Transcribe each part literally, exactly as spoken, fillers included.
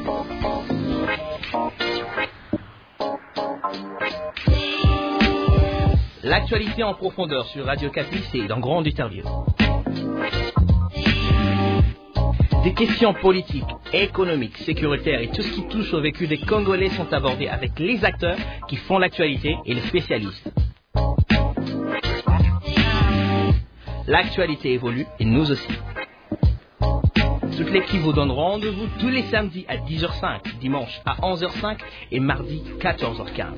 L'actualité en profondeur sur Radio Capi, c'est dans Grande Interview. Des questions politiques, économiques, sécuritaires et tout ce qui touche au vécu des Congolais sont abordés avec les acteurs qui font l'actualité et les spécialistes. L'actualité évolue et nous aussi. Toute l'équipe vous donne rendez-vous tous les samedis à dix heures cinq, dimanche à onze heures cinq et mardi quatorze heures quinze.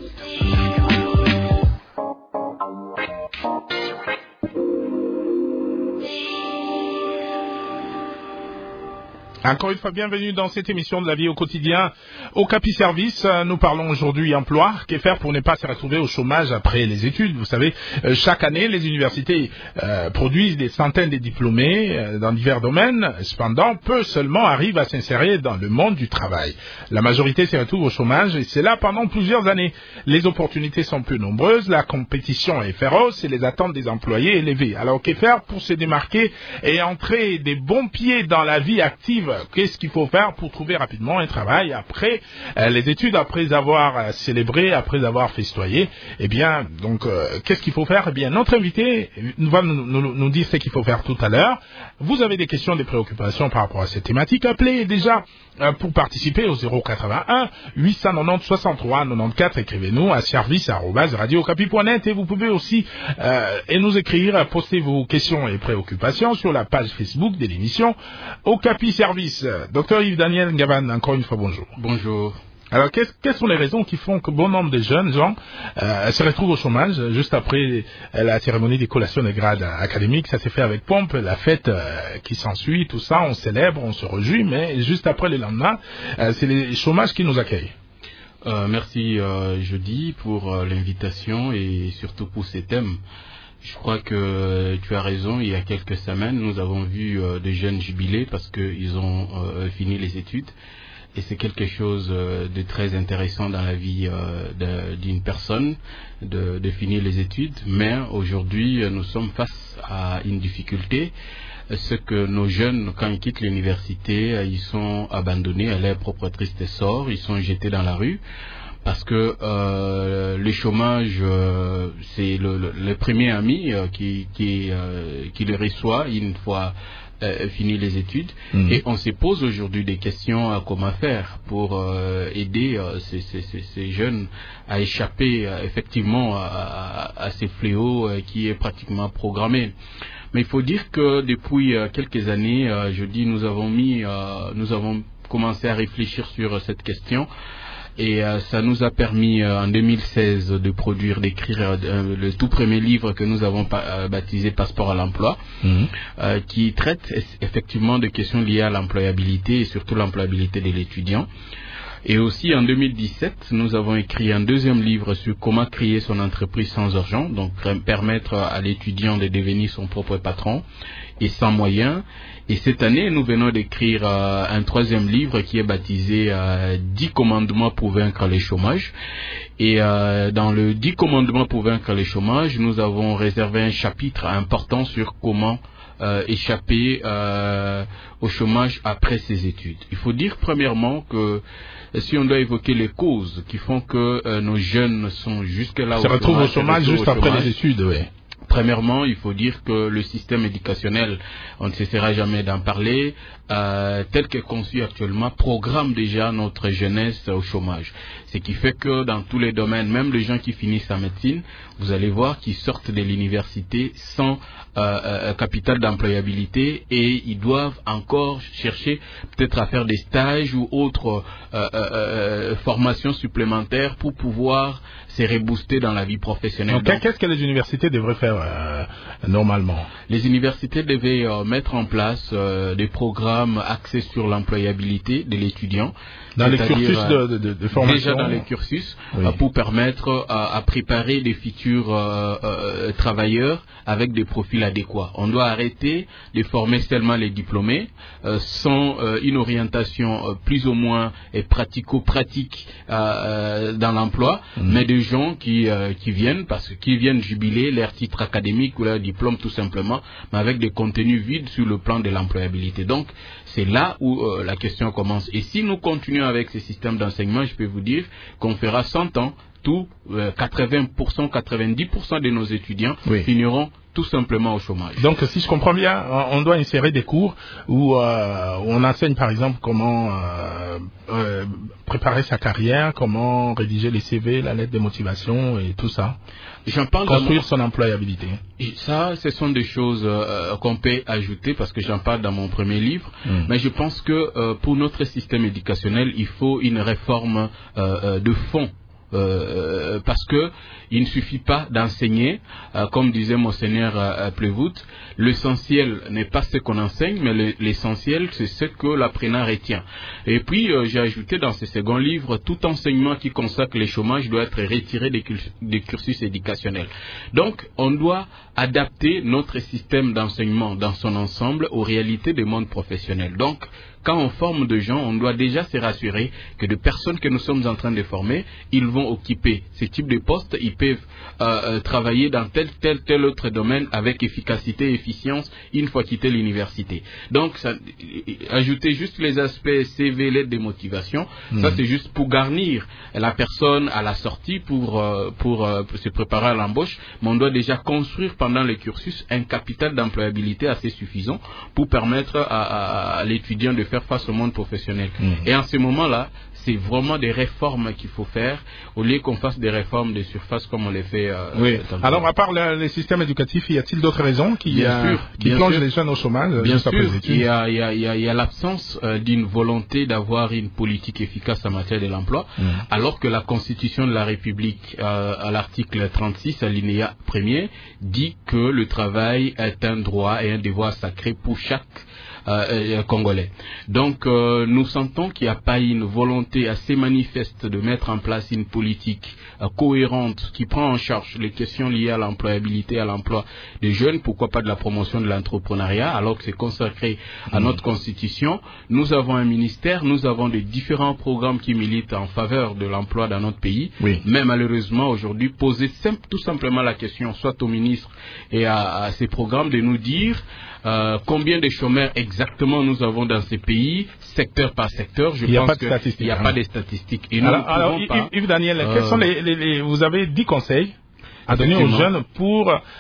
Encore une fois, bienvenue dans cette émission de la vie au quotidien. Au Capi Service, nous parlons aujourd'hui emploi. Que faire pour ne pas se retrouver au chômage après les études? Vous savez, chaque année, les universités euh, produisent des centaines de diplômés euh, dans divers domaines. Cependant, peu seulement arrivent à s'insérer dans le monde du travail. La majorité se retrouve au chômage et c'est là pendant plusieurs années. Les opportunités sont peu nombreuses, la compétition est féroce et les attentes des employés élevées. Alors, que faire pour se démarquer et entrer des bons pieds dans la vie active? Qu'est-ce qu'il faut faire pour trouver rapidement un travail après euh, les études, après avoir euh, célébré, après avoir festoyé? Eh bien, donc, euh, qu'est-ce qu'il faut faire? Eh bien, notre invité va nous, nous, nous dire ce qu'il faut faire tout à l'heure. Vous avez des questions, des préoccupations par rapport à cette thématique? Appelez déjà euh, pour participer au zéro quatre-vingt-un huit cent quatre-vingt-dix soixante-trois quatre-vingt-quatorze. Écrivez-nous à service arobase radio capi point net et vous pouvez aussi euh, et nous écrire, poster vos questions et préoccupations sur la page Facebook de l'émission au Capi Service. Docteur Yves-Daniel Ngavan, encore une fois, bonjour. Bonjour. Alors, quelles, quelles sont les raisons qui font que bon nombre de jeunes gens euh, se retrouvent au chômage juste après la cérémonie des collations des grades académiques? Ça s'est fait avec pompe, la fête euh, qui s'ensuit, tout ça, on célèbre, on se réjouit, mais juste après le lendemain, euh, c'est les chômages qui nous accueillent. Euh, merci euh, Jeudi pour euh, l'invitation et surtout pour ces thèmes. Je crois que tu as raison, il y a quelques semaines, nous avons vu euh, des jeunes jubiler parce qu'ils ont euh, fini les études. Et c'est quelque chose euh, de très intéressant dans la vie euh, d'une personne, de, de finir les études. Mais aujourd'hui, nous sommes face à une difficulté. Ce que nos jeunes, quand ils quittent l'université, ils sont abandonnés à leur propre triste sort, ils sont jetés dans la rue. Parce que euh, le chômage, euh, c'est le, le, le premier ami euh, qui, qui, euh, qui le reçoit une fois euh, fini les études. Mmh. Et on se pose aujourd'hui des questions à comment faire pour euh, aider euh, ces, ces, ces jeunes à échapper euh, effectivement à, à, à ces fléaux euh, qui est pratiquement programmé. Mais il faut dire que depuis euh, quelques années, euh, je dis, nous avons mis, euh, nous avons commencé à réfléchir sur cette question. Et euh, ça nous a permis euh, en deux mille seize de produire, d'écrire euh, le tout premier livre que nous avons euh, baptisé Passeport à l'emploi, mmh. euh, qui traite effectivement de questions liées à l'employabilité et surtout l'employabilité de l'étudiant. Et aussi en deux mille dix-sept, nous avons écrit un deuxième livre sur comment créer son entreprise sans argent, donc permettre à l'étudiant de devenir son propre patron et sans moyens. Et cette année, nous venons d'écrire euh, un troisième livre qui est baptisé euh, dix commandements pour vaincre le chômage. Et euh, dans le dix commandements pour vaincre le chômage, nous avons réservé un chapitre important sur comment euh, échapper euh, au chômage après ses études. Il faut dire premièrement que si on doit évoquer les causes qui font que euh, nos jeunes sont jusque-là au chômage, se retrouvent au chômage juste après les études, oui. Premièrement, il faut dire que le système éducationnel, on ne cessera jamais d'en parler, euh, tel que conçu actuellement, programme déjà notre jeunesse au chômage. Ce qui fait que dans tous les domaines, même les gens qui finissent en médecine, vous allez voir qu'ils sortent de l'université sans euh, euh, capital d'employabilité et ils doivent encore chercher peut-être à faire des stages ou autres euh, euh, euh, formations supplémentaires pour pouvoir se rebooster dans la vie professionnelle. Donc, Donc qu'est-ce que les universités devraient faire euh, normalement? Les universités devaient euh, mettre en place euh, des programmes axés sur l'employabilité de l'étudiant. Dans les cursus de, de, de formation. Déjà dans les cursus, oui. euh, pour permettre à, à préparer des futurs euh, euh, travailleurs avec des profils adéquats. On doit arrêter de former seulement les diplômés euh, sans euh, une orientation euh, plus ou moins euh, pratico-pratique euh, dans l'emploi, mmh. mais des gens qui, euh, qui viennent parce qu'ils viennent jubiler, leur titre académique ou leur diplôme tout simplement, mais avec des contenus vides sur le plan de l'employabilité. Donc, c'est là où euh, la question commence. Et si nous continuons avec ces systèmes d'enseignement, je peux vous dire qu'on fera cent ans, tout, euh, quatre-vingts pour cent, quatre-vingt-dix pour cent de nos étudiants oui. finiront tout simplement au chômage. Donc, si je comprends bien, on doit insérer des cours où euh, on enseigne, par exemple, comment euh, euh, préparer sa carrière, comment rédiger les C V, la lettre de motivation et tout ça. J'en parle Construire mon... son employabilité. Et ça, ce sont des choses euh, qu'on peut ajouter parce que j'en parle dans mon premier livre. Mm. Mais je pense que euh, pour notre système éducationnel, il faut une réforme euh, de fond. Euh, parce que il ne suffit pas d'enseigner, euh, comme disait Monseigneur euh, Plevout, l'essentiel n'est pas ce qu'on enseigne, mais l'essentiel c'est ce que l'apprenant retient. Et puis euh, j'ai ajouté dans ce second livre, tout enseignement qui consacre les chômages doit être retiré des, curs des cursus éducationnels. Donc on doit adapter notre système d'enseignement dans son ensemble aux réalités du monde professionnel. Donc quand on forme de gens, on doit déjà se rassurer que de personnes que nous sommes en train de former, ils vont occuper ce type de postes, ils peuvent euh, travailler dans tel, tel, tel autre domaine avec efficacité et efficience une fois quitté l'université. Donc, ça, ajouter juste les aspects C V, lettre de motivation, mmh. ça c'est juste pour garnir la personne à la sortie pour, euh, pour, euh, pour se préparer à l'embauche, mais on doit déjà construire pendant le cursus un capital d'employabilité assez suffisant pour permettre à, à, à l'étudiant de faire face au monde professionnel. Mmh. Et en ce moment-là, c'est vraiment des réformes qu'il faut faire, au lieu qu'on fasse des réformes de surface comme on les fait. Euh, oui. Alors, à part le, les systèmes éducatifs, y a-t-il d'autres raisons qui, bien euh, sûr, qui bien plongent sûr. les jeunes au chômage? Bien sûr, il y a, il y a, il y a, il y a l'absence euh, d'une volonté d'avoir une politique efficace en matière de l'emploi, mmh. alors que la Constitution de la République, euh, à l'article trente-six, alinéa premier, dit que le travail est un droit et un devoir sacré pour chaque Euh, congolais. Donc euh, nous sentons qu'il n'y a pas une volonté assez manifeste de mettre en place une politique euh, cohérente qui prend en charge les questions liées à l'employabilité, à l'emploi des jeunes, pourquoi pas de la promotion de l'entrepreneuriat, alors que c'est consacré à mmh. notre constitution. Nous avons un ministère, nous avons des différents programmes qui militent en faveur de l'emploi dans notre pays, oui. mais malheureusement aujourd'hui poser simple, tout simplement la question soit au ministre et à, à ces programmes de nous dire Euh, combien de chômeurs exactement nous avons dans ces pays, secteur par secteur. Je il n'y a pense pas de statistiques. Il n'y a hein. pas de statistiques. Et nous alors, alors pas, Yves Daniel, euh, quels sont les, les, les, vous avez dix conseils à donner aux jeunes pour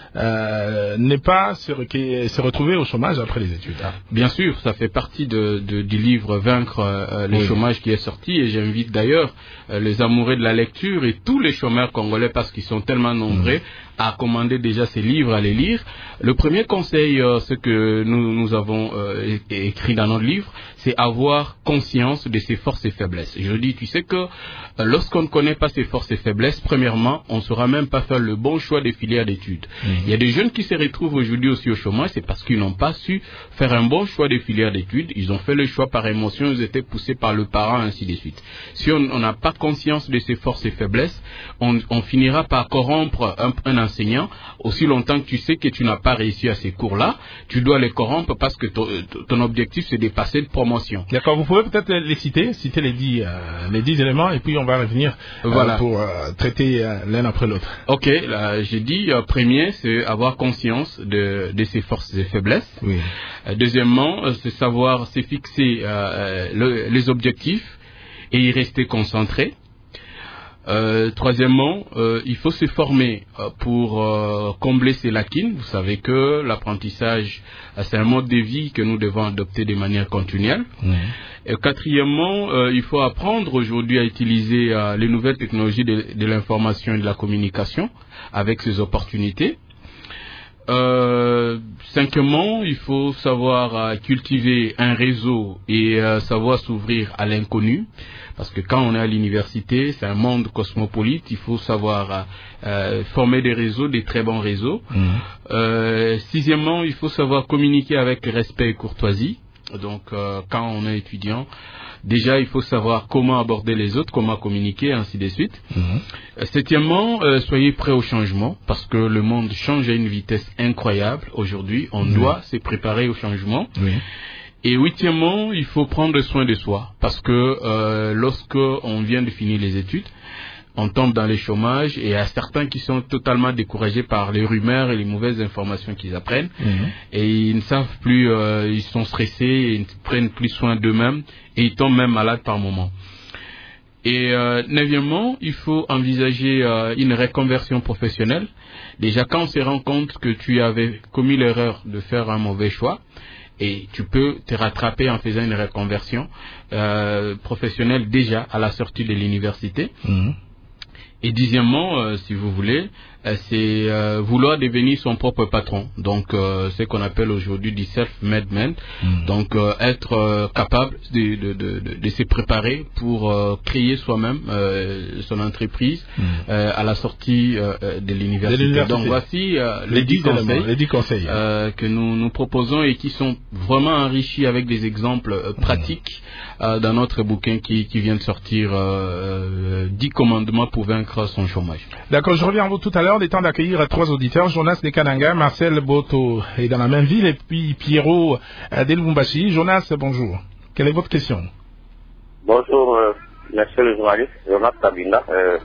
euh, ne pas se, se retrouver au chômage après les études. Hein. Bien sûr, ça fait partie de, de, du livre Vaincre euh, les oui. chômages qui est sorti, et j'invite d'ailleurs euh, les amoureux de la lecture et tous les chômeurs congolais, parce qu'ils sont tellement nombreux, mmh. à commander déjà ces livres, à les lire. Le premier conseil, euh, ce que nous, nous avons euh, écrit dans notre livre, c'est avoir conscience de ses forces et faiblesses. Je dis, tu sais que euh, lorsqu'on ne connaît pas ses forces et faiblesses, premièrement, on ne saura même pas faire le bon choix des filières d'études. Mmh. Il y a des jeunes qui se retrouvent aujourd'hui aussi au chômage, c'est parce qu'ils n'ont pas su faire un bon choix des filières d'études. Ils ont fait le choix par émotion, ils étaient poussés par le parent, ainsi de suite. Si on n'a pas conscience de ses forces et faiblesses, on, on finira par corrompre un, un enseignant. Aussi longtemps que tu sais que tu n'as pas réussi à ces cours-là, tu dois les corrompre parce que ton, ton objectif c'est de passer de promotion. D'accord, vous pouvez peut-être les citer, citer les dix, euh, les dix éléments, et puis on va revenir euh, voilà. pour euh, traiter euh, l'un après l'autre. Ok, là, j'ai dit, euh, premier, c'est avoir conscience de, de ses forces et faiblesses. Oui. Euh, deuxièmement, euh, c'est savoir se fixer euh, le, les objectifs et y rester concentré. Euh, troisièmement, euh, il faut se former euh, pour euh, combler ces lacunes. Vous savez que l'apprentissage, euh, c'est un mode de vie que nous devons adopter de manière continuelle. Mmh. Et quatrièmement, euh, il faut apprendre aujourd'hui à utiliser euh, les nouvelles technologies de, de l'information et de la communication avec ses opportunités. Euh, cinquièmement, il faut savoir euh, cultiver un réseau et euh, savoir s'ouvrir à l'inconnu. Parce que quand on est à l'université, c'est un monde cosmopolite, il faut savoir euh, former des réseaux, des très bons réseaux. Mmh. Euh, sixièmement, il faut savoir communiquer avec respect et courtoisie. Donc, euh, quand on est étudiant, déjà, il faut savoir comment aborder les autres, comment communiquer, ainsi de suite. Mmh. Euh, septièmement, euh, soyez prêts au changement, parce que le monde change à une vitesse incroyable. Aujourd'hui, on mmh. doit se préparer au changement. Oui. Et huitièmement, il faut prendre soin de soi, parce que euh, lorsque on vient de finir les études, on tombe dans le chômage, et il y a certains qui sont totalement découragés par les rumeurs et les mauvaises informations qu'ils apprennent, mmh. et ils ne savent plus, euh, ils sont stressés, ils ne prennent plus soin d'eux-mêmes, et ils tombent même malades par moment. Et euh, neuvièmement, il faut envisager euh, une reconversion professionnelle. Déjà, quand on se rend compte que tu avais commis l'erreur de faire un mauvais choix, et tu peux te rattraper en faisant une reconversion euh, professionnelle déjà à la sortie de l'université. Mmh. Et dixièmement, euh, si vous voulez, euh, c'est euh, vouloir devenir son propre patron. Donc, euh, ce qu'on appelle aujourd'hui du self-made man. Mmh. Donc, euh, être euh, capable de, de, de, de, de se préparer pour euh, créer soi-même euh, son entreprise mmh. euh, à la sortie euh, de l'université. Donc, voici euh, les, les dix conseils, les dix conseils euh, que nous nous proposons et qui sont vraiment enrichis avec des exemples euh, pratiques mmh. euh, dans notre bouquin qui, qui vient de sortir, euh, euh, dix commandements pour vaincre son chômage. D'accord, je reviens à vous tout à l'heure. Il est temps d'accueillir trois auditeurs. Jonas de Kananga, Marcel Boto est dans la même ville, et puis Pierrot de Lubumbashi. Jonas, bonjour. Quelle est votre question? Bonjour, euh, monsieur le journaliste, Jonas Tabinda. Euh,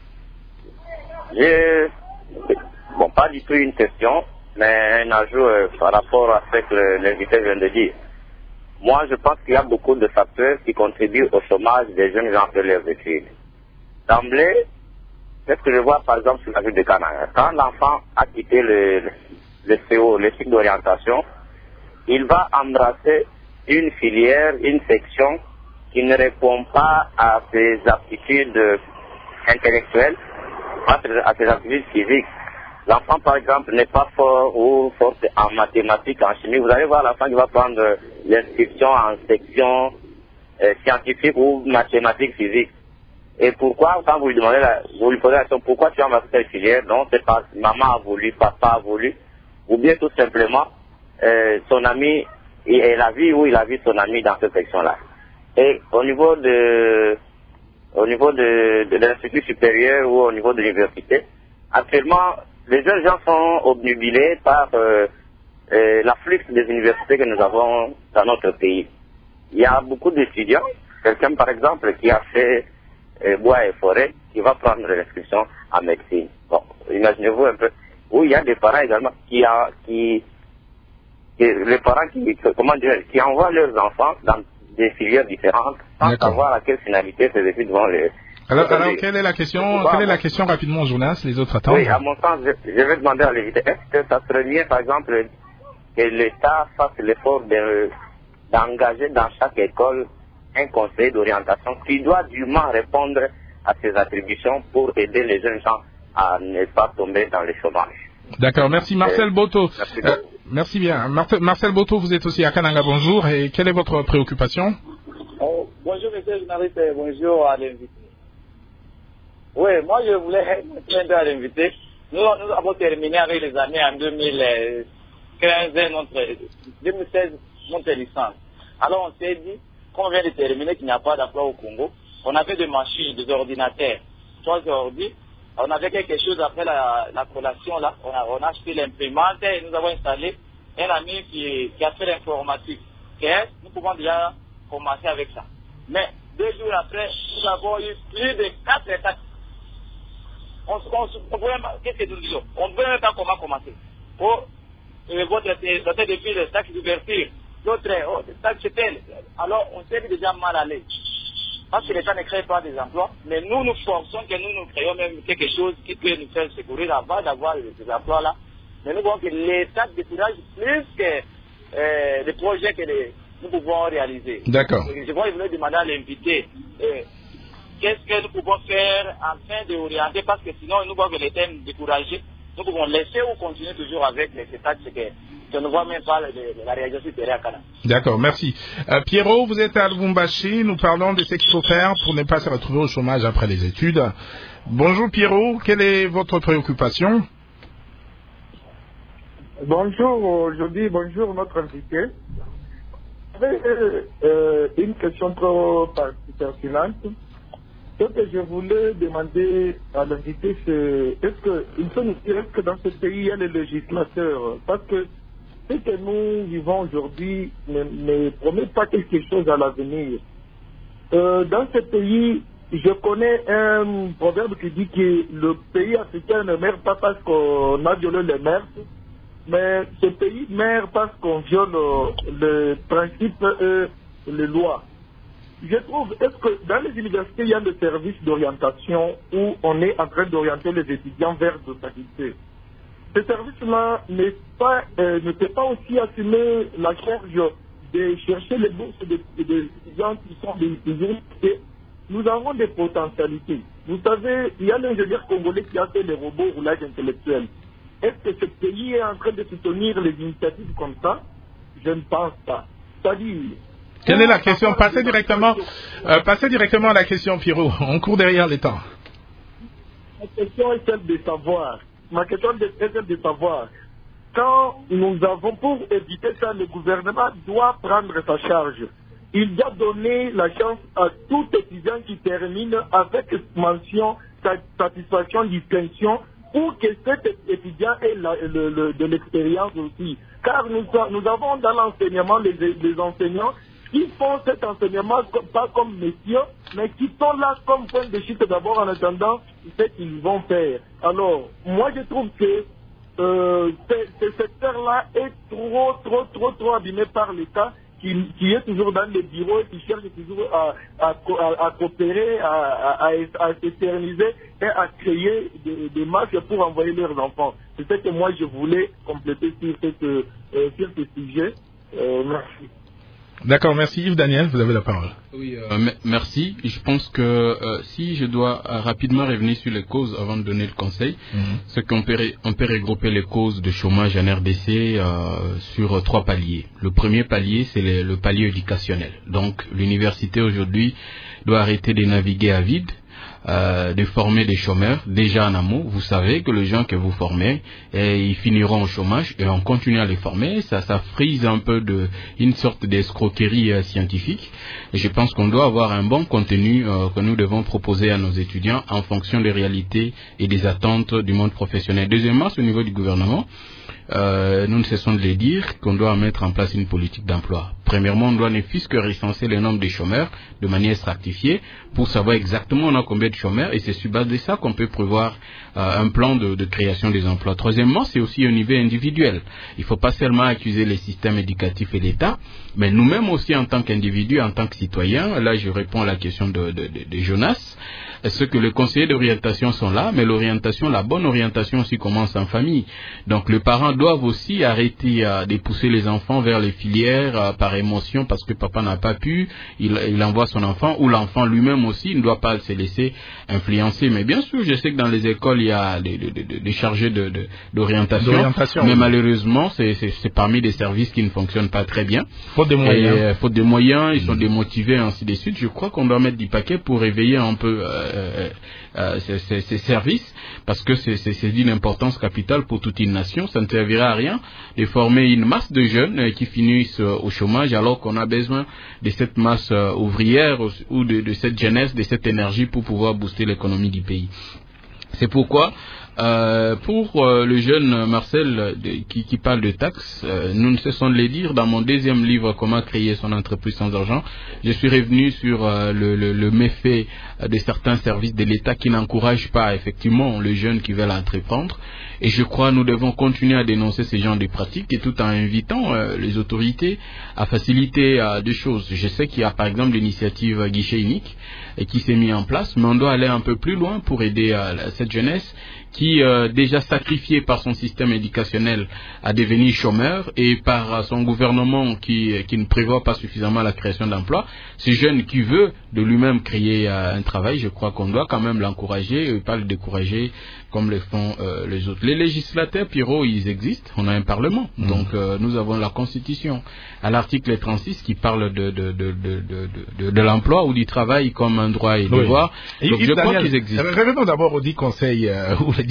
j'ai, bon, pas du tout une question, mais un ajout euh, par rapport à ce que l'invité vient de dire. Moi, je pense qu'il y a beaucoup de facteurs qui contribuent au chômage des jeunes gens après leurs études. D'emblée, c'est ce que je vois par exemple sur la ville de Kananga. Quand l'enfant a quitté le, le C O, le cycle d'orientation, il va embrasser une filière, une section qui ne répond pas à ses aptitudes intellectuelles, à ses aptitudes physiques. L'enfant, par exemple, n'est pas fort ou forte en mathématiques, en chimie. Vous allez voir l'enfant qui va prendre l'inscription en section euh, scientifique ou mathématiques physiques. Et pourquoi, quand vous lui demandez, la, vous lui posez la question, pourquoi tu as embrassé cette filière? Non, c'est parce que maman a voulu, papa a voulu, ou bien tout simplement, euh, son ami, et la vie où il a vu son ami dans cette section-là. Et au niveau de, au niveau de, de l'institut supérieur ou au niveau de l'université, actuellement, les jeunes gens sont obnubilés par euh, euh, l'afflux des universités que nous avons dans notre pays. Il y a beaucoup d'étudiants, quelqu'un par exemple qui a fait euh, bois et forêt, qui va prendre l'inscription en médecine. Bon, imaginez-vous un peu, où il y a des parents également qui, a, qui, qui les parents qui, comment dire, qui envoient leurs enfants dans des filières différentes sans savoir à quelle finalité ces études vont les... Alors, alors quelle est la question, quelle est la question rapidement, Jonas? Les autres attendent. Oui, à mon sens, je, je vais demander à l'éviter. Est-ce que ça serait mieux, par exemple, que l'État fasse l'effort de, d'engager dans chaque école un conseiller d'orientation qui doit dûment répondre à ses attributions pour aider les jeunes gens à ne pas tomber dans le chômage? D'accord, merci Marcel Boto. Merci, euh, merci bien. Marcel, Marcel Boto, vous êtes aussi à Kananga, bonjour. Et quelle est votre préoccupation? Oh, bonjour monsieur le journaliste, bonjour à l'invité. Oui, moi je voulais me plaindre à l'invité. Nous, nous avons terminé avec les années en deux mille quinze, notre, deux mille seize, notre licence. Alors on s'est dit qu'on vient de terminer qu'il n'y a pas d'emploi au Congo. On avait des machines, des ordinateurs, trois ordi. On avait quelque chose après la, la collation là. On a, on a acheté l'imprimante et nous avons installé un ami qui, qui a fait l'informatique. Okay? Nous pouvons déjà commencer avec ça. Mais deux jours après, nous avons eu plus de quatre étapes. On, on, on pouvait, qu'est-ce que nous disons? On ne pouvait même pas comment commencer. Oh, euh, votre doté depuis les taxes d'ouverture, d'autres, oh, les taxes tel. Alors, on s'est déjà mal à l'aise. Parce que l'État ne crée pas des emplois, mais nous nous forçons que nous nous créons même quelque chose qui peut nous faire secourir avant d'avoir ces emplois-là. Mais nous voyons que l'État décourage plus que euh, les projets que les, nous pouvons réaliser. D'accord. Je voulais demander à l'invité. Euh, Qu'est-ce que nous pouvons faire afin d'orienter, parce que sinon nous voyons que l'État est découragé. Nous pouvons laisser ou continuer toujours avec ces taxes que, que nous ne voyons même pas de, de la réalisation supérieure à Canada. D'accord, merci. Euh, Pierrot, vous êtes à Lubumbashi. Nous parlons de ce qu'il faut faire pour ne pas se retrouver au chômage après les études. Bonjour Pierrot, quelle est votre préoccupation? Bonjour, aujourd'hui, bonjour notre invité. J'avais euh, une question trop pertinente. Ce que je voulais demander à l'invité, c'est est-ce que, il faut nous dire, est-ce que dans ce pays, il y a les législateurs? Parce que ce que nous vivons aujourd'hui ne, ne promet pas quelque chose à l'avenir. Euh, dans ce pays, je connais un proverbe qui dit que le pays africain ne meurt pas parce qu'on a violé les mœurs, mais ce pays meurt parce qu'on viole les principes et les lois. Je trouve, est-ce que dans les universités, il y a des services d'orientation où on est en train d'orienter les étudiants vers de facultés. Ce service-là n'est pas, euh, ne peut pas aussi assumer la charge de chercher les bourses des, des étudiants qui sont des étudiants. Et nous avons des potentialités. Vous savez, il y a l'ingénieur congolais qui a fait les robots roulage intellectuel. Est-ce que ce pays est en train de soutenir les initiatives comme ça? Je ne pense pas. C'est-à-dire... Quelle est la question? Passez directement, euh, passez directement à la question, Pierrot. On court derrière les temps. Ma question est celle de savoir. Ma question est celle de savoir. Quand nous avons, pour éviter ça, le gouvernement doit prendre sa charge. Il doit donner la chance à tout étudiant qui termine avec mention, satisfaction, distinction, pour que cet étudiant ait la, le, le, de l'expérience aussi. Car nous, nous avons dans l'enseignement les, les enseignants qui font cet enseignement pas comme messieurs, mais qui sont là comme point de chute d'abord en attendant ce qu'ils vont faire. Alors, moi je trouve que euh, ce, ce secteur-là est trop, trop, trop, trop abîmé par l'État, qui, qui est toujours dans les bureaux et qui cherche toujours à, à, à, à coopérer, à, à, à s'éterniser et à créer des, des masques pour envoyer leurs enfants. C'est ce que moi je voulais compléter sur, cette, euh, sur ce sujet. Euh, merci. D'accord, merci Yves Daniel, vous avez la parole. Oui, euh, m- merci. Je pense que euh, si je dois euh, rapidement revenir sur les causes avant de donner le conseil, mm-hmm. c'est qu'on peut, ré- on peut regrouper les causes de chômage en R D C euh, sur euh, trois paliers. Le premier palier, c'est le, le palier éducationnel. Donc, l'université aujourd'hui doit arrêter de naviguer à vide. Euh, de former des chômeurs déjà en amont. Vous savez que les gens que vous formez, et ils finiront au chômage et on continue à les former. Ça, ça frise un peu de une sorte d'escroquerie euh, scientifique. Et je pense qu'on doit avoir un bon contenu euh, que nous devons proposer à nos étudiants en fonction des réalités et des attentes du monde professionnel. Deuxièmement, au niveau du gouvernement, Euh, nous ne cessons de les dire qu'on doit mettre en place une politique d'emploi. Premièrement, on doit ne fût-ce que recenser le nombre de chômeurs de manière stratifiée pour savoir exactement on a combien de chômeurs et c'est sur base de ça qu'on peut prévoir euh, un plan de, de création des emplois. Troisièmement, c'est aussi au niveau individuel. Il ne faut pas seulement accuser les systèmes éducatifs et l'État, mais nous-mêmes aussi en tant qu'individus, en tant que citoyens. Là, je réponds à la question de, de, de, de Jonas. Est-ce que les conseillers d'orientation sont là, mais l'orientation, la bonne orientation aussi commence en famille. Donc, les parents doivent aussi arrêter euh, de pousser les enfants vers les filières euh, par émotion parce que papa n'a pas pu, il, il envoie son enfant, ou l'enfant lui-même aussi ne doit pas se laisser influencer. Mais bien sûr, je sais que dans les écoles, il y a des, des, des, des chargés de, de, d'orientation, d'orientation, mais oui. Malheureusement, c'est, c'est, c'est parmi des services qui ne fonctionnent pas très bien. Faute de moyens. Et, euh, faute de moyens, ils mmh. sont démotivés, ainsi de suite. Je crois qu'on doit mettre du paquet pour réveiller un peu euh, euh, ces, ces, ces services, parce que c'est, c'est, c'est d'une importance capitale pour toute une nation. Ça ne servira à rien de former une masse de jeunes euh, qui finissent euh, au chômage, alors qu'on a besoin de cette masse euh, ouvrière ou de, de cette jeunesse, de cette énergie pour pouvoir booster l'économie du pays. C'est pourquoi, euh, pour euh, le jeune Marcel de, qui, qui parle de taxes, euh, nous ne cessons de le dire dans mon deuxième livre, Comment créer son entreprise sans argent, je suis revenu sur euh, le, le, le méfait de certains services de l'État qui n'encouragent pas effectivement les jeunes qui veulent entreprendre. Et je crois que nous devons continuer à dénoncer ces genres de pratiques et tout en invitant euh, les autorités à faciliter euh, des choses. Je sais qu'il y a par exemple l'initiative guichet unique et qui s'est mise en place, mais on doit aller un peu plus loin pour aider euh, cette jeunesse qui euh, déjà sacrifiée par son système éducationnel à devenir chômeur et par euh, son gouvernement qui, qui ne prévoit pas suffisamment la création d'emplois. Ce jeune qui veut de lui-même créer euh, un travail, je crois qu'on doit quand même l'encourager et pas le décourager comme le font euh, les autres. Les législateurs, Pierrot, ils existent, on a un parlement, mmh. donc euh, nous avons la Constitution à l'article trente-six qui parle de, de, de, de, de, de, de l'emploi ou du travail comme un droit et devoir. Oui. Donc et, je Daniel, crois qu'ils existent. Revenons d'abord aux dix conseils euh, ou les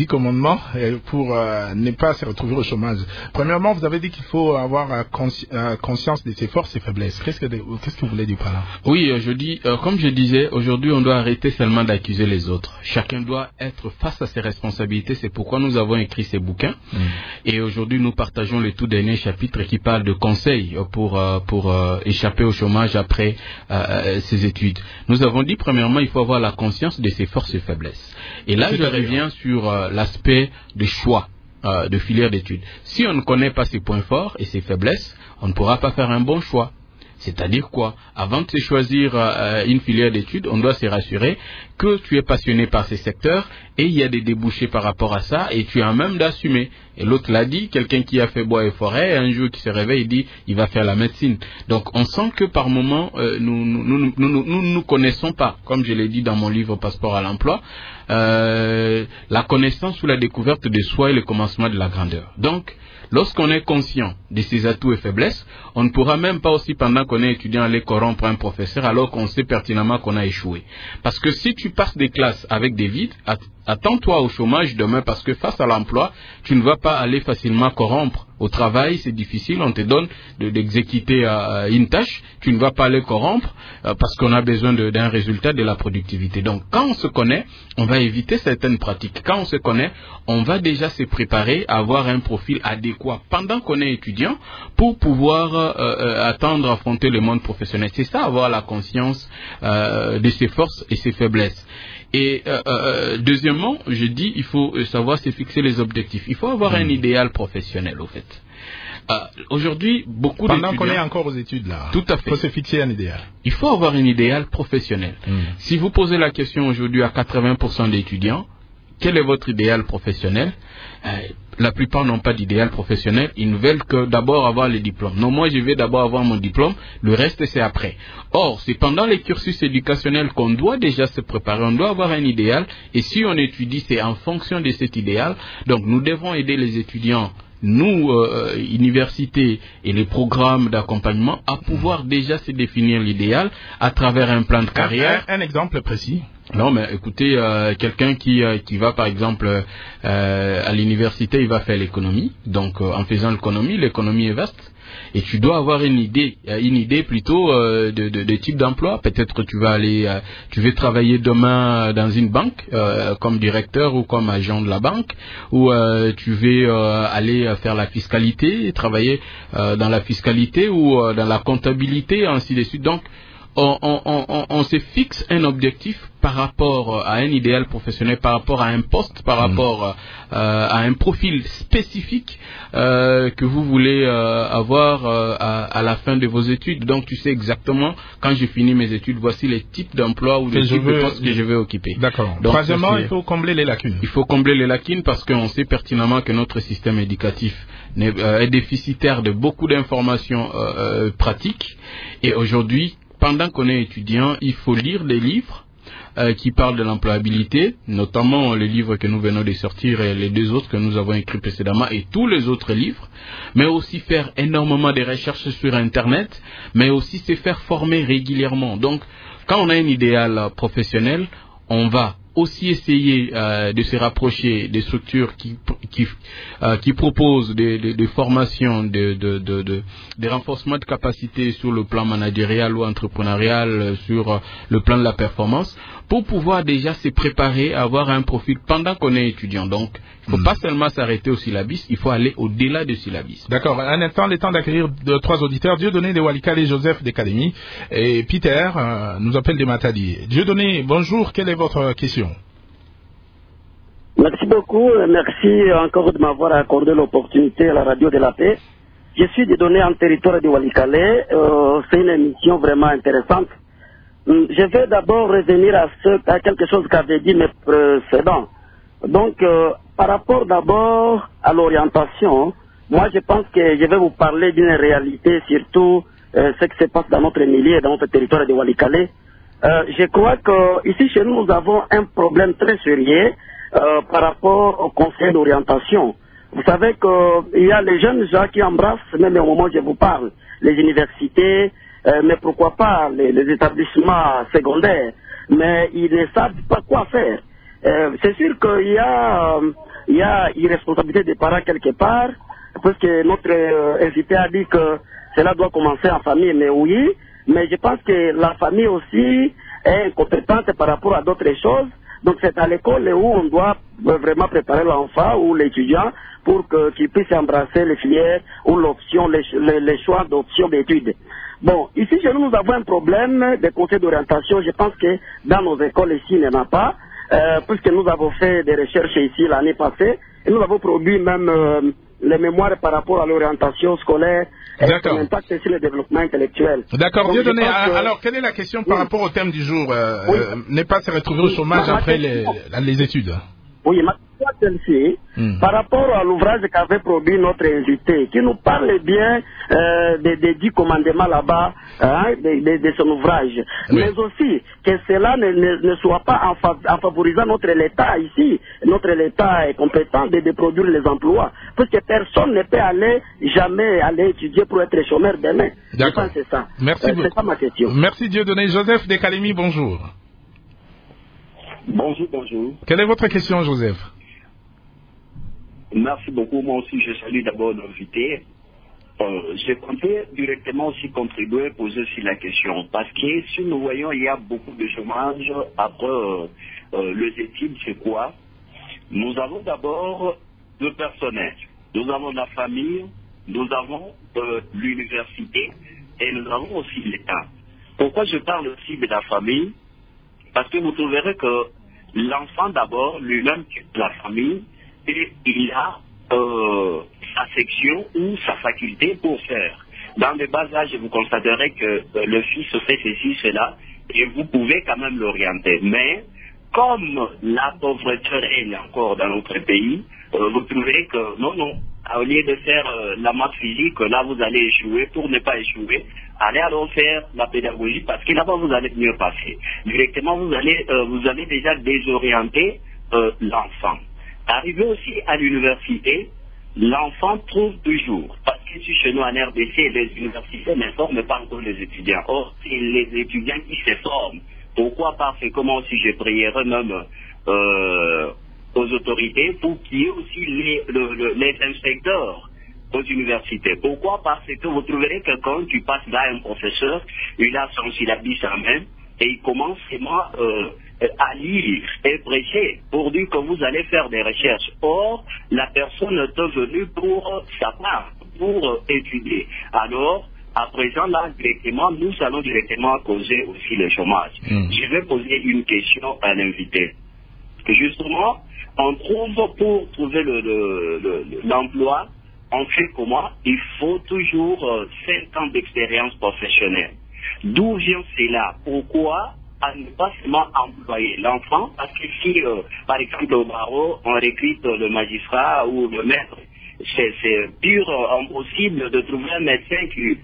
dix commandements pour euh, ne pas se retrouver au chômage. Premièrement, vous avez dit qu'il faut avoir euh, consci euh, conscience de ses forces et faiblesses. Qu'est-ce que, qu'est-ce que vous voulez dire par là? Oui, euh, je dis, euh, comme je disais, aujourd'hui, on doit arrêter seulement d'accuser les autres. Chacun doit être face à ses responsabilités. C'est pourquoi nous avons écrit ces bouquins. Mmh. Et aujourd'hui, nous partageons le tout dernier chapitre qui parle de conseils pour, euh, pour euh, échapper au chômage après euh, ses études. Nous avons dit, premièrement, il faut avoir la conscience de ses forces et faiblesses. Et là, je reviens sur euh, l'aspect de choix euh, de filière d'études. Si on ne connaît pas ses points forts et ses faiblesses, on ne pourra pas faire un bon choix. C'est-à-dire quoi? Avant de se choisir euh, une filière d'études, on doit se rassurer que tu es passionné par ces secteurs et il y a des débouchés par rapport à ça et tu as même d'assumer. Et l'autre l'a dit, quelqu'un qui a fait bois et forêt, un jour qui se réveille, il dit il va faire la médecine. Donc on sent que par moment, euh, nous nous nous, nous, nous, nous, nous connaissons pas, comme je l'ai dit dans mon livre Passeport à l'emploi, euh, la connaissance ou la découverte de soi est le commencement de la grandeur. Donc, lorsqu'on est conscient de ses atouts et faiblesses, on ne pourra même pas aussi, pendant qu'on est étudiant, aller corrompre un professeur alors qu'on sait pertinemment qu'on a échoué. Parce que si tu passes des classes avec des vides, attends-toi au chômage demain parce que face à l'emploi, tu ne vas pas aller facilement corrompre. Au travail, c'est difficile, on te donne de, d'exécuter euh, une tâche, tu ne vas pas aller corrompre euh, parce qu'on a besoin de, d'un résultat de la productivité. Donc, quand on se connaît, on va éviter certaines pratiques. Quand on se connaît, on va déjà se préparer à avoir un profil adéquat pendant qu'on est étudiant pour pouvoir euh, euh, attendre, affronter le monde professionnel. C'est ça, avoir la conscience euh, de ses forces et ses faiblesses. Et euh, euh, deuxièmement, je dis, il faut savoir se fixer les objectifs. Il faut avoir mmh. un idéal professionnel, au fait. Euh, aujourd'hui, beaucoup Pendant d'étudiants... qu'on est encore aux études, là. Tout à fait. Il faut se fixer un idéal. Il faut avoir un idéal professionnel. Mmh. Si vous posez la question aujourd'hui à quatre-vingts pour cent d'étudiants, quel est votre idéal professionnel? euh, La plupart n'ont pas d'idéal professionnel. Ils ne veulent que d'abord avoir le diplôme. Non, moi je vais d'abord avoir mon diplôme, le reste c'est après. Or, c'est pendant les cursus éducationnels qu'on doit déjà se préparer. On doit avoir un idéal. Et si on étudie, c'est en fonction de cet idéal. Donc nous devons aider les étudiants, nous, euh, universités et les programmes d'accompagnement, à pouvoir déjà se définir l'idéal à travers un plan de carrière. Un, un, un exemple précis. Non, mais écoutez, euh, quelqu'un qui euh, qui va par exemple euh, à l'université, il va faire l'économie. Donc, euh, en faisant l'économie, l'économie est vaste. Et tu dois avoir une idée, une idée plutôt euh, de, de, de type d'emploi. Peut-être que tu vas aller, euh, tu veux travailler demain dans une banque euh, comme directeur ou comme agent de la banque, ou euh, tu veux euh, aller faire la fiscalité, travailler euh, dans la fiscalité ou euh, dans la comptabilité, ainsi de suite. Donc, on, on, on, on se fixe un objectif par rapport à un idéal professionnel, par rapport à un poste, par rapport euh, à un profil spécifique euh, que vous voulez euh, avoir euh, à, à la fin de vos études. Donc tu sais exactement, quand j'ai fini mes études, voici les types d'emplois ou les types de postes que je vais occuper. D'accord. Donc, troisièmement, il faut combler les lacunes. Il faut combler les lacunes parce qu'on sait pertinemment que notre système éducatif est, euh, est déficitaire de beaucoup d'informations euh, euh, pratiques. Et aujourd'hui, pendant qu'on est étudiant, il faut lire des livres euh, qui parlent de l'employabilité, notamment les livres que nous venons de sortir et les deux autres que nous avons écrits précédemment et tous les autres livres, mais aussi faire énormément de recherches sur Internet, mais aussi se faire former régulièrement. Donc, quand on a un idéal professionnel, on va aussi essayer euh, de se rapprocher des structures qui qui, euh, qui proposent des, des, des formations, des de, de, de, de renforcements de capacités sur le plan managérial ou entrepreneurial, sur le plan de la performance, pour pouvoir déjà se préparer à avoir un profil pendant qu'on est étudiant. Donc, il ne faut mmh. pas seulement s'arrêter au syllabus, il faut aller au-delà du syllabus. D'accord. Un instant, le temps d'accueillir deux, trois auditeurs. Dieudonné de Walikale et Joseph d'Académie. Et Peter euh, nous appelle de Matadi. Dieudonné, bonjour, quelle est votre question? Merci beaucoup. Merci encore de m'avoir accordé l'opportunité à la radio de la paix. Je suis Dieudonné en territoire de Walikale. Euh, c'est une émission vraiment intéressante. Je vais d'abord revenir à, ce, à quelque chose qu'avaient dit mes précédents. Donc, euh, par rapport d'abord à l'orientation, moi je pense que je vais vous parler d'une réalité, surtout euh, ce qui se passe dans notre milieu, dans notre territoire de Walikale. Euh, je crois que ici chez nous, nous avons un problème très sérieux euh, par rapport au conseil d'orientation. Vous savez qu'il y a les jeunes gens qui embrassent, même au moment où je vous parle, les universités, euh, mais pourquoi pas les, les établissements secondaires, mais ils ne savent pas quoi faire. Euh, c'est sûr qu'il y a euh, il y a irresponsabilité des parents quelque part, puisque notre euh, invité a dit que cela doit commencer en famille, mais oui, mais je pense que la famille aussi est incompétente par rapport à d'autres choses. Donc c'est à l'école où on doit vraiment préparer l'enfant ou l'étudiant pour que, qu'il puisse embrasser les filières ou l'option, les, les, les choix d'options d'études. Bon, ici chez nous, nous avons un problème de conseil d'orientation. Je pense que dans nos écoles ici, il n'y en a pas, euh, puisque nous avons fait des recherches ici l'année passée et nous avons produit même euh, les mémoires par rapport à l'orientation scolaire et son impact sur le développement intellectuel. D'accord, Dieudonné, que... alors quelle est la question par oui. rapport au thème du jour euh, oui. euh, n'est pas se retrouver au chômage oui. après les, les études? Oui, ma question est celle-ci, hmm. par rapport à l'ouvrage qu'avait produit notre invité, qui nous parle bien euh, des, des dix commandements là-bas, hein, de, de, de son ouvrage, oui. mais aussi que cela ne, ne, ne soit pas en, fa en favorisant notre État ici. Notre État est compétent de, de produire les emplois, parce que personne ne peut aller, jamais aller étudier pour être chômeur demain. D'accord. C'est ça. Merci euh, c'est ça ma question. Merci Dieudonné. Joseph Descalemi, bonjour. Bonjour, bonjour. Quelle est votre question, Joseph? Merci beaucoup. Moi aussi, je salue d'abord l'invité. Euh, je comptais directement aussi contribuer, poser aussi la question. Parce que si nous voyons, il y a beaucoup de chômage après euh, euh, les études, c'est quoi? Nous avons d'abord le personnel. Nous avons la famille, nous avons euh, l'université et nous avons aussi l'État. Pourquoi je parle aussi de la famille? Parce que vous trouverez que l'enfant d'abord, lui-même, quitte la famille et il a euh, sa section ou sa faculté pour faire. Dans le bas âge, vous constaterez que euh, le fils fait ceci, cela, et vous pouvez quand même l'orienter. Mais comme la pauvreté règne encore dans notre pays, euh, vous trouverez que non, non, au lieu de faire euh, la maths physique, là vous allez échouer. Pour ne pas échouer, allez alors faire la pédagogie parce que là-bas vous allez mieux passer. Directement vous allez, euh, vous allez déjà désorienter euh, l'enfant. Arrivé aussi à l'université, l'enfant trouve toujours, parce que si chez nous en R D C, les universités ne forment pas encore les étudiants. Or, c'est les étudiants qui se forment. Pourquoi? Parce que comment si je prierais même euh, aux autorités pour qu'il y ait aussi les, le, le, les inspecteurs aux universités. Pourquoi? Parce que vous trouverez que quand tu passes là un professeur, il a son syllabus en main et il commence vraiment euh, à lire et prêcher pour dire que vous allez faire des recherches. Or, la personne est venue pour sa part, pour étudier. Alors, à présent, là, directement, nous allons directement causer aussi le chômage. Mmh. Je vais poser une question à l'invité. Justement, on trouve, pour trouver le, le, le, l'emploi, on fait comment? Il faut toujours euh, cinq ans d'expérience professionnelle. D'où vient cela? Pourquoi à ne pas seulement employer l'enfant? Parce que si, euh, par exemple, au barreau, on recrute le magistrat ou le maître, c'est, c'est pur euh, impossible de trouver un médecin qui...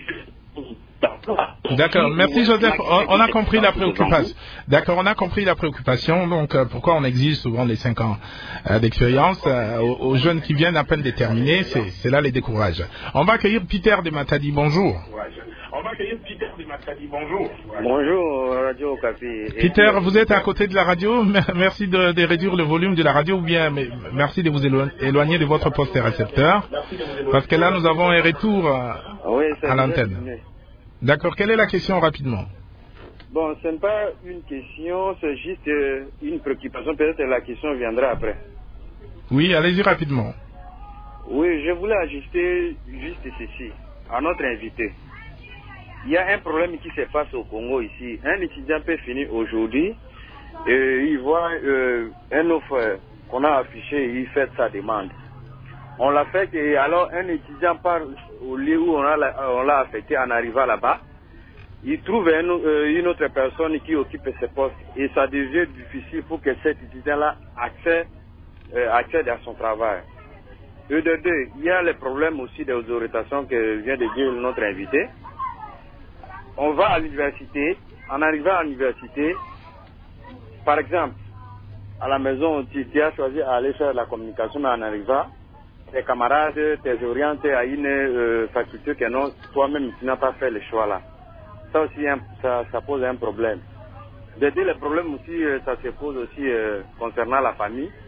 D'accord, merci Joseph, on, on a compris la préoccupation. D'accord, on a compris la préoccupation, donc euh, pourquoi on exige souvent les cinq ans euh, d'expérience euh, aux, aux jeunes qui viennent à peine de terminer, c'est, c'est là les décourages. On va accueillir Peter de Matadi, bonjour. On va accueillir Peter de Matadi, bonjour. Bonjour, Radio Okapi. Peter, vous êtes à côté de la radio, merci de, de réduire le volume de la radio ou bien mais, merci de vous éloigner de votre poste récepteur, parce que là nous avons un retour euh, oui, à l'antenne. D'accord, quelle est la question rapidement? Bon, ce n'est pas une question, c'est juste une préoccupation, peut-être la question viendra après. Oui, allez-y rapidement. Oui, je voulais ajuster juste ceci, à notre invité. Il y a un problème qui se passe au Congo ici. Un étudiant peut finir aujourd'hui, et il voit euh, un offre qu'on a affiché, il fait sa demande. On l'a fait et alors un étudiant part au lieu où on, a, on l'a affecté en arrivant là-bas. Il trouve un, euh, une autre personne qui occupe ce poste et ça devient difficile pour que cet étudiant-là accède, euh, accède à son travail. Et de deux, il y a le problème aussi des orientations que vient de dire notre invité. On va à l'université, en arrivant à l'université, par exemple, à la maison, tu, tu as choisi d'aller faire la communication, mais en arrivant, tes camarades t'es orienté à une euh, faculté que non, toi-même tu n'as pas fait le choix là. Ça aussi, un, ça, ça pose un problème. De dire le problème aussi, euh, ça se pose aussi euh, concernant la famille.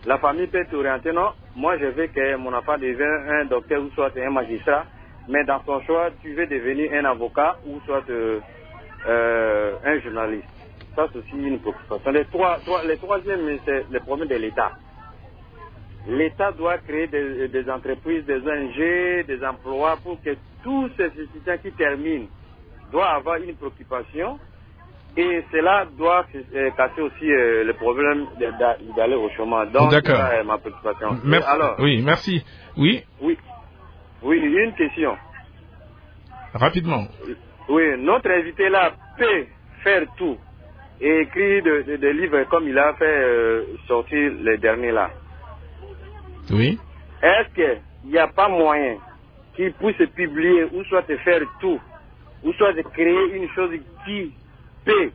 La famille peut t'orienter, non, moi je veux que mon enfant devienne un docteur ou soit un magistrat, mais dans son choix, tu veux devenir un avocat ou soit euh, euh, un journaliste. Ça, c'est aussi une préoccupation. Les trois, trois, les troisième, c'est le problème de l'État. L'État doit créer des, des entreprises, des O N G, des emplois pour que tous ces étudiants qui terminent doivent avoir une préoccupation. Et cela doit euh, casser aussi euh, le problème d'aller au chômage. Donc, d'accord. C'est ça, ma préoccupation. Merci. Alors, oui, merci. Oui. Oui. Oui, une question. Rapidement. Oui, notre invité là peut faire tout et écrire des de, de livres comme il a fait euh, sortir les derniers là. Oui. Est-ce qu'il n'y a pas moyen qu'il puisse publier ou soit de faire tout, ou soit de créer une chose qui peut,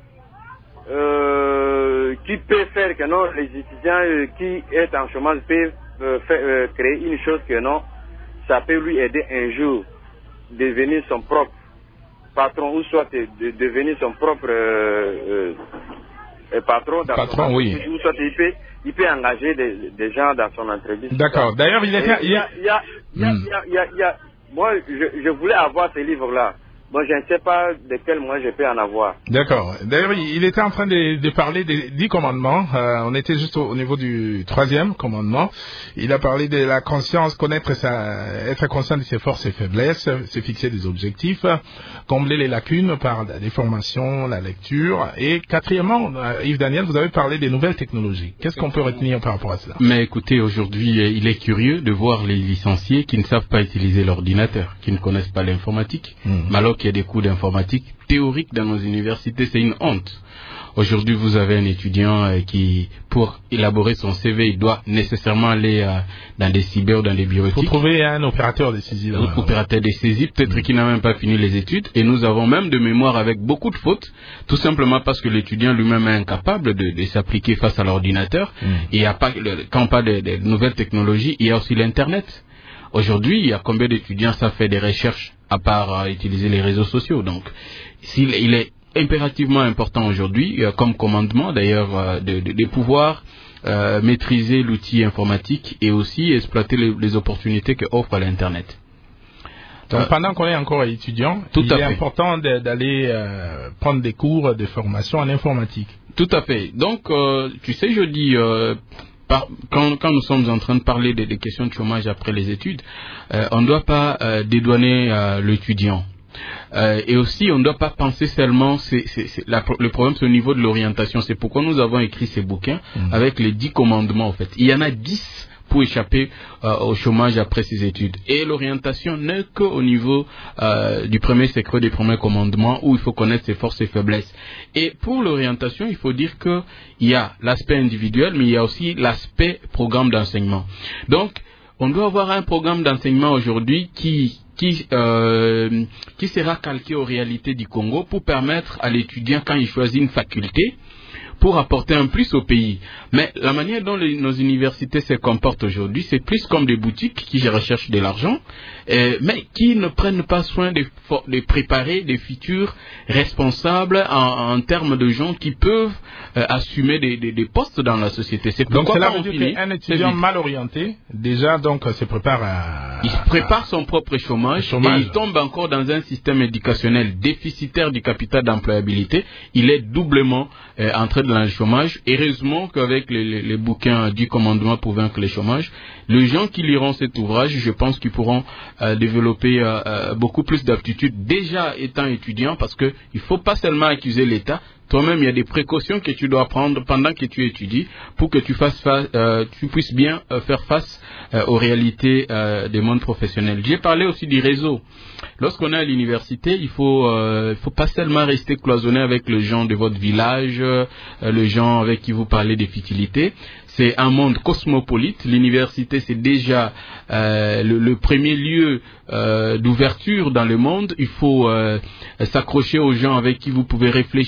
euh, qui peut faire que non, les étudiants euh, qui sont en chômage peuvent euh, faire, euh, créer une chose que non, ça peut lui aider un jour devenir son propre patron ou soit de, de devenir son propre euh, euh, patron, dans patron son oui. Ou soit il peut, il peut engager des, des gens dans son entreprise. D'accord. D'ailleurs, il était... Il y a, il y a, il y a, il y a, il y a, il y a moi, je, je voulais avoir ces livres-là. Bon, je ne sais pas de quel moyen je peux en avoir. D'accord. D'ailleurs, il était en train de, de parler des dix commandements. Euh, on était juste au, au niveau du troisième commandement. Il a parlé de la conscience, connaître sa, être conscient de ses forces et faiblesses, se fixer des objectifs, combler les lacunes par des formations, la lecture. Et quatrièmement, euh, Yves Daniel, vous avez parlé des nouvelles technologies. Qu'est-ce qu'on peut retenir par rapport à cela? Mais écoutez, aujourd'hui, il est curieux de voir les licenciés qui ne savent pas utiliser l'ordinateur, qui ne connaissent pas l'informatique. Mmh. Alors qu'il y a des cours d'informatique théoriques dans nos universités, c'est une honte. Aujourd'hui, vous avez un étudiant euh, qui, pour élaborer son C V, il doit nécessairement aller euh, dans des cyber, dans des bureautiques. Pour trouver un opérateur décisif. Un opérateur décisif, peut-être mmh. qu'il n'a même pas fini les études. Et nous avons même de mémoire avec beaucoup de fautes, tout simplement parce que l'étudiant lui-même est incapable de, de s'appliquer face à l'ordinateur. Mmh. Et il y a pas, le, quand on parle de, de nouvelles technologies, il y a aussi l'Internet. Aujourd'hui, il y a combien d'étudiants savent faire des recherches à part euh, utiliser les réseaux sociaux? Donc, s'il, il est impérativement important aujourd'hui, euh, comme commandement d'ailleurs, euh, de, de, de pouvoir euh, maîtriser l'outil informatique et aussi exploiter les, les opportunités que offre l'Internet. Donc, euh, pendant qu'on est encore étudiant, tout il à est fait. important de, d'aller euh, prendre des cours de formation en informatique. Tout à fait. Donc, euh, tu sais, je dis... Euh, Par, quand, quand nous sommes en train de parler des, des questions de chômage après les études, euh, on ne doit pas euh, dédouaner euh, l'étudiant. Euh, et aussi, on ne doit pas penser seulement, c'est, c'est, c'est la, le problème c'est au niveau de l'orientation. C'est pourquoi nous avons écrit ces bouquins mmh. avec les dix commandements en fait. Il y en a dix pour échapper euh, au chômage après ses études. Et l'orientation n'est qu'au niveau euh, du premier secret des premiers commandements où il faut connaître ses forces et faiblesses. Et pour l'orientation, il faut dire qu'il y a l'aspect individuel, mais il y a aussi l'aspect programme d'enseignement. Donc, on doit avoir un programme d'enseignement aujourd'hui qui, qui, euh, qui sera calqué aux réalités du Congo pour permettre à l'étudiant, quand il choisit une faculté, pour apporter un plus au pays. Mais la manière dont les, nos universités se comportent aujourd'hui, c'est plus comme des boutiques qui recherchent de l'argent, euh, mais qui ne prennent pas soin de, de préparer des futurs responsables en, en termes de gens qui peuvent euh, assumer des, des, des postes dans la société. C'est donc cela veut dire qu'un étudiant mal orienté, déjà donc se prépare à... Il se prépare son propre chômage, chômage et il tombe encore dans un système éducationnel déficitaire du capital d'employabilité. Il est doublement euh, en train de dans le chômage. Heureusement qu'avec les, les, les bouquins du commandement pour vaincre le chômage, les gens qui liront cet ouvrage, je pense qu'ils pourront euh, développer euh, euh, beaucoup plus d'aptitudes déjà étant étudiants, parce que il faut pas seulement accuser l'État. Toi-même, il y a des précautions que tu dois prendre pendant que tu étudies pour que tu fasses face, euh, tu puisses bien euh, faire face euh, aux réalités euh, des mondes professionnels. J'ai parlé aussi du réseau. Lorsqu'on est à l'université, il faut, euh, il faut pas seulement rester cloisonné avec les gens de votre village, euh, les gens avec qui vous parlez des futilités. C'est un monde cosmopolite. L'université, c'est déjà euh, le, le premier lieu euh, d'ouverture dans le monde. Il faut euh, s'accrocher aux gens avec qui vous pouvez réfléchir sur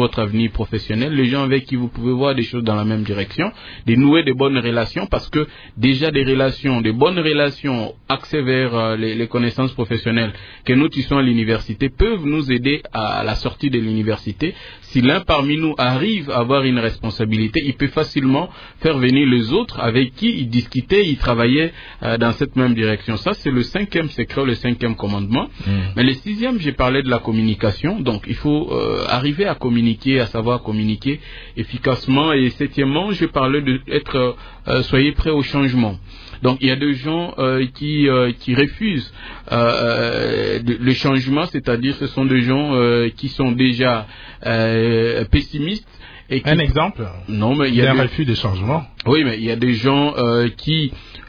votre avenir professionnel, les gens avec qui vous pouvez voir des choses dans la même direction, de nouer des bonnes relations, parce que déjà des relations, des bonnes relations axées vers euh, les, les connaissances professionnelles que nous tissons à l'université peuvent nous aider à la sortie de l'université. Si l'un parmi nous arrive à avoir une responsabilité, il peut facilement faire venir les autres avec qui il discutait, il travaillait euh, dans cette même direction. Ça, c'est le cinquième secret, le cinquième commandement. Mmh. Mais le sixième, j'ai parlé de la communication. Donc, il faut euh, arriver à communiquer, à savoir communiquer efficacement. Et septièmement, je parlais de être, euh, soyez prêts au changement. Donc, il y a des gens euh, qui, euh, qui refusent euh, le changement, c'est-à-dire ce sont des gens euh, qui sont déjà euh, pessimistes. Et qui... Un exemple Non, mais il y a un des... refus de changement. Oui, mais il y a des gens euh, qui,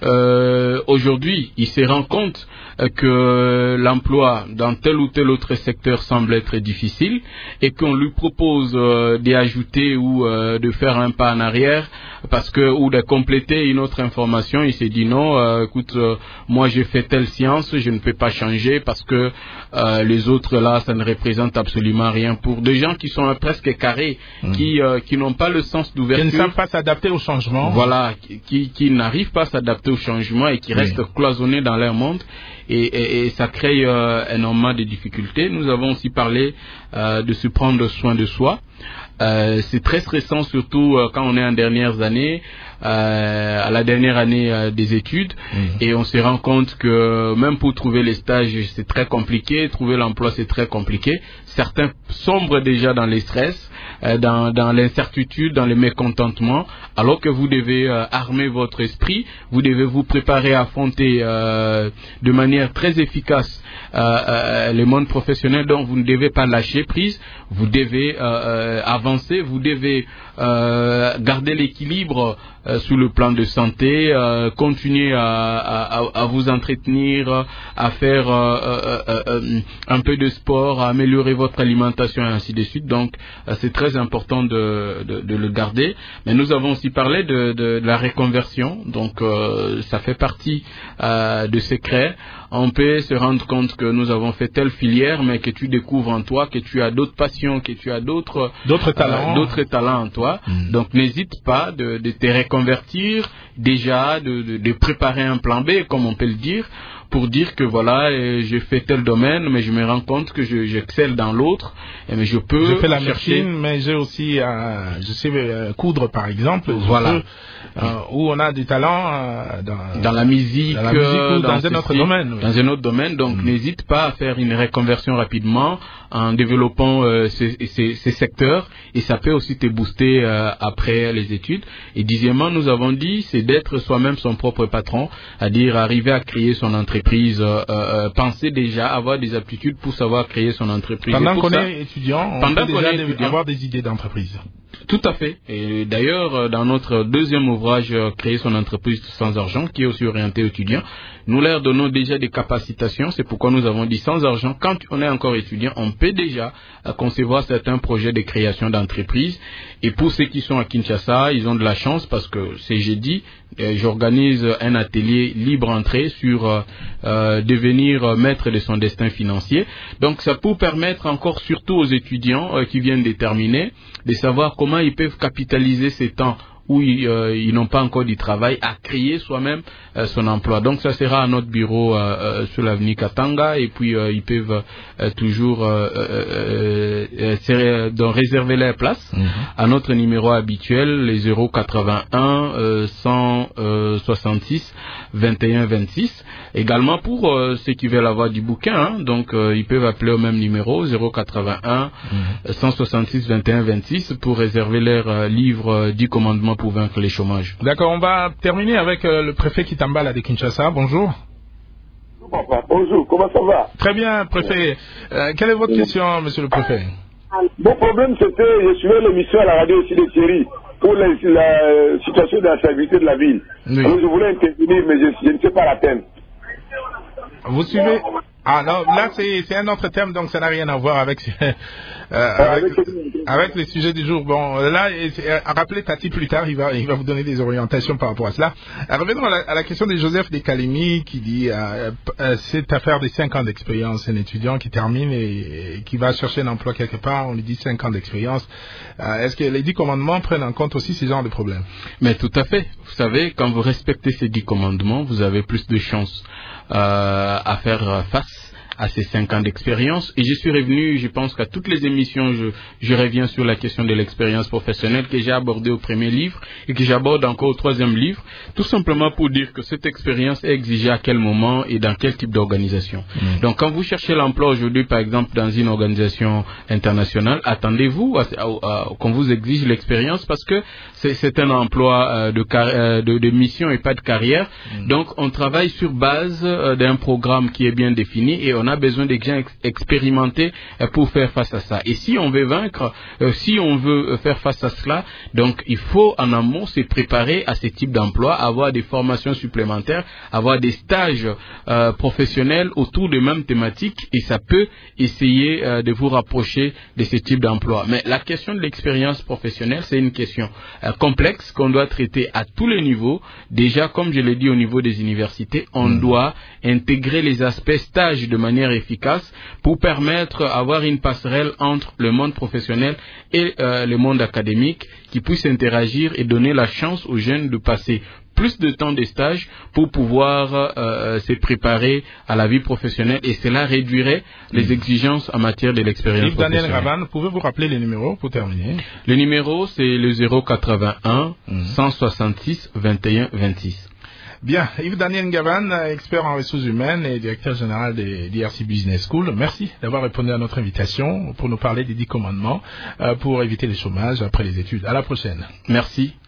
euh, aujourd'hui, ils se rendent compte euh, que l'emploi dans tel ou tel autre secteur semble être difficile et qu'on lui propose euh, d'y ajouter ou euh, de faire un pas en arrière parce que ou de compléter une autre information. Il s'est dit non, euh, écoute, euh, moi j'ai fait telle science, je ne peux pas changer parce que euh, les autres là, ça ne représente absolument rien. Pour des gens qui sont presque carrés, mmh. qui euh, qui n'ont pas le sens d'ouverture, qui ne savent pas s'adapter au changement. Voilà, qui, qui n'arrivent pas à s'adapter au changement et qui restent oui. cloisonnés dans leur monde et, et, et ça crée euh, énormément de difficultés. Nous avons aussi parlé euh, de se prendre soin de soi. Euh, c'est très stressant, surtout euh, quand on est en dernières années, euh, à la dernière année euh, des études, mmh. et on se rend compte que même pour trouver les stages, c'est très compliqué, trouver l'emploi, c'est très compliqué. Certains sombrent déjà dans les stress, euh, dans, dans l'incertitude, dans le mécontentement, alors que vous devez euh, armer votre esprit, vous devez vous préparer à affronter euh, de manière très efficace euh, euh, le monde professionnel, donc vous ne devez pas lâcher prise, vous devez euh, euh, avancer, vous devez euh, garder l'équilibre euh, sur le plan de santé, euh, continuer à, à, à vous entretenir, à faire euh, euh, euh, un peu de sport, à améliorer votre alimentation et ainsi de suite. Donc euh, c'est très important de, de, de le garder. Mais nous avons aussi parlé de, de, de la reconversion, donc euh, ça fait partie euh, de secrets. On peut se rendre compte que nous avons fait telle filière, mais que tu découvres en toi, que tu as d'autres passions, que tu as d'autres d'autres talents, euh, d'autres talents en toi. Mmh. Donc n'hésite pas de, de te reconvertir déjà, de, de, de préparer un plan B, comme on peut le dire, pour dire que voilà, euh, j'ai fait tel domaine, mais je me rends compte que je, j'excelle dans l'autre, et mais je peux je fais la chercher... machine, mais j'ai aussi, euh, je sais euh, coudre par exemple, voilà. peux, euh, où on a du talent euh, dans, dans la musique, dans, la musique ou dans, dans un autre domaine. Oui. Dans un autre domaine, donc mmh. n'hésite pas à faire une reconversion rapidement en développant euh, ces, ces, ces secteurs, et ça peut aussi te booster euh, après les études. Et dixièmement, nous avons dit, c'est d'être soi-même son propre patron, c'est-à-dire arriver à créer son entreprise, euh, euh, penser déjà, avoir des aptitudes pour savoir créer son entreprise. Pendant qu'on ça, est étudiant, on pendant peut qu'on déjà est étudiant, avoir des idées d'entreprise. Tout à fait. Et d'ailleurs, dans notre deuxième ouvrage, Créer son entreprise sans argent, qui est aussi orienté aux étudiants, nous leur donnons déjà des capacitations. C'est pourquoi nous avons dit sans argent, quand on est encore étudiant, on peut déjà concevoir certains projets de création d'entreprise. Et pour ceux qui sont à Kinshasa, ils ont de la chance parce que c'est jeudi, j'organise un atelier libre entrée sur euh, euh, devenir maître de son destin financier. Donc ça peut permettre encore surtout aux étudiants euh, qui viennent de terminer de savoir comment ils peuvent capitaliser ces temps où ils, euh, ils n'ont pas encore du travail, à créer soi-même euh, son emploi. Donc ça sera à notre bureau euh, sur l'avenue Katanga, et puis euh, ils peuvent euh, toujours euh, euh, euh, donc réserver leur place mmh. à notre numéro habituel, les zéro quatre-vingt-un euh, cent soixante-six vingt et un vingt-six. Également pour euh, ceux qui veulent avoir du bouquin, hein, donc euh, ils peuvent appeler au même numéro zéro quatre-vingt-un mmh. cent soixante-six vingt et un vingt-six pour réserver leur euh, livre euh, dix commandements pour vaincre les chômages. D'accord, on va terminer avec euh, le préfet Kitambala de Kinshasa. Bonjour. Bonjour, comment ça va? Très bien, préfet. Euh, quelle est votre question, monsieur le préfet? Mon problème, c'était, je suivais l'émission à la radio aussi de Thierry pour les, la situation de la stabilité de la ville. Oui. Alors, je voulais intervenir, mais je, je ne sais pas la peine. Vous suivez, Ah non, là c'est c'est un autre thème, donc ça n'a rien à voir avec euh, avec, avec les sujets du jour. Bon, là, euh, rappelez Tati plus tard, il va il va vous donner des orientations par rapport à cela. Euh, revenons à la, à la question de Joseph Descalemi qui dit euh, euh, cette affaire des cinq ans d'expérience, un étudiant qui termine et, et qui va chercher un emploi quelque part, on lui dit cinq ans d'expérience. Euh, est-ce que les dix commandements prennent en compte aussi ces genres de problèmes? Mais tout à fait. Vous savez, quand vous respectez ces dix commandements, vous avez plus de chances euh, à faire face à ces cinq ans d'expérience. Et je suis revenu, je pense qu'à toutes les émissions, je, je reviens sur la question de l'expérience professionnelle que j'ai abordée au premier livre et que j'aborde encore au troisième livre, tout simplement pour dire que cette expérience est exigée à quel moment et dans quel type d'organisation. Mmh. Donc quand vous cherchez l'emploi aujourd'hui, par exemple, dans une organisation internationale, attendez-vous à, à, à, qu'on vous exige l'expérience parce que c'est, c'est un emploi euh, de, euh, de, de mission et pas de carrière. Mmh. Donc on travaille sur base euh, d'un programme qui est bien défini et on On a besoin des gens ex- expérimentés euh, pour faire face à ça. Et si on veut vaincre, euh, si on veut euh, faire face à cela, donc il faut en amont se préparer à ce type d'emploi, avoir des formations supplémentaires, avoir des stages euh, professionnels autour des mêmes thématiques et ça peut essayer euh, de vous rapprocher de ce type d'emploi. Mais la question de l'expérience professionnelle, c'est une question euh, complexe qu'on doit traiter à tous les niveaux. Déjà, comme je l'ai dit au niveau des universités, on mmh. doit intégrer les aspects stages de manière efficace pour permettre d'avoir une passerelle entre le monde professionnel et euh, le monde académique qui puisse interagir et donner la chance aux jeunes de passer plus de temps de stage pour pouvoir euh, se préparer à la vie professionnelle et cela réduirait mmh. les exigences en matière de l'expérience Yves professionnelle. Daniel Ravan, pouvez-vous rappeler les numéros pour terminer? Le numéro c'est le zéro quatre-vingt-un mmh. cent soixante-six vingt et un vingt-six. Bien, Yves Daniel Ngavan, expert en ressources humaines et directeur général de l'I R C Business School, merci d'avoir répondu à notre invitation pour nous parler des dix commandements euh, pour éviter le chômage après les études. À la prochaine. Merci.